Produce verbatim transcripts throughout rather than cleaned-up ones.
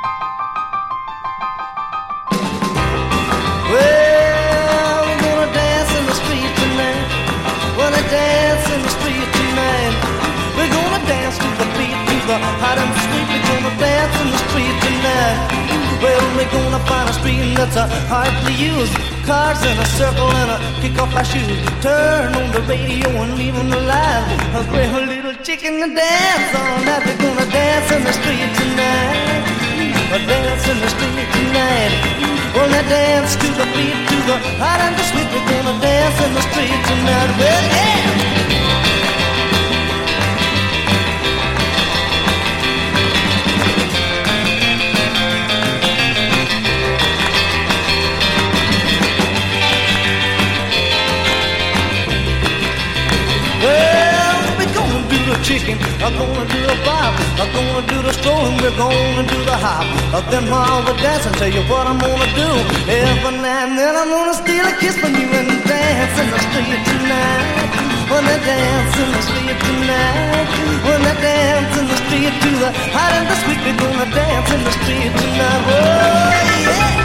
Well, we're gonna dance in the street tonight. Wanna dance in the street tonight. We're gonna dance to the beat, to the hot and sweet. We're gonna dance in the street tonight. Well, we're gonna find a street that's a hardly used. Cars in a circle and a kick off our shoes. Turn on the radio and leave them alive. A great little chicken to dance all night. We're gonna dance in the street tonight. A dance in the street tonight. Wanna dance to the beat, to the hot and the sweet. We're gonna dance in the street tonight. Well, yeah. Chicken, I'm gonna do the bop, I'm gonna do the stroll, and we're gonna do the hop. But then while we're dancing, tell you what I'm gonna do. Every now and then I'm gonna steal a kiss from you and dance in the street tonight. Wanna dance in the street tonight. Wanna dance in the street to the hot and the sweet. We're gonna dance in the street tonight. Oh yeah.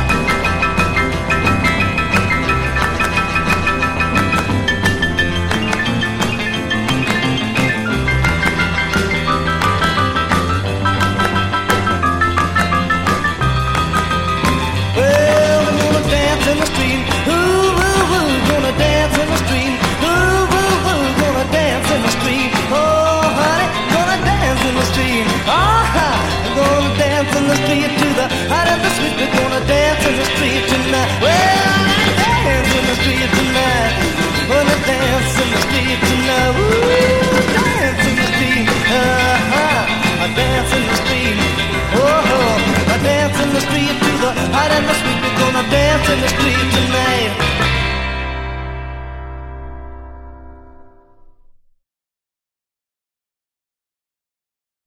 In the street, ooh, ooh, ooh, gonna dance in the street, ooh, ooh, ooh, gonna dance in the street, oh, honey, gonna dance in the street, ah, gonna dance in the street to the hot and the sweet, we're gonna dance in the street tonight, well, dance in the street tonight, gonna dance in the street tonight, ooh, dance in the street, uh-huh, I dance in the street, oh, I dance in the street to the hot and the sweet, we're gonna dance in the street tonight.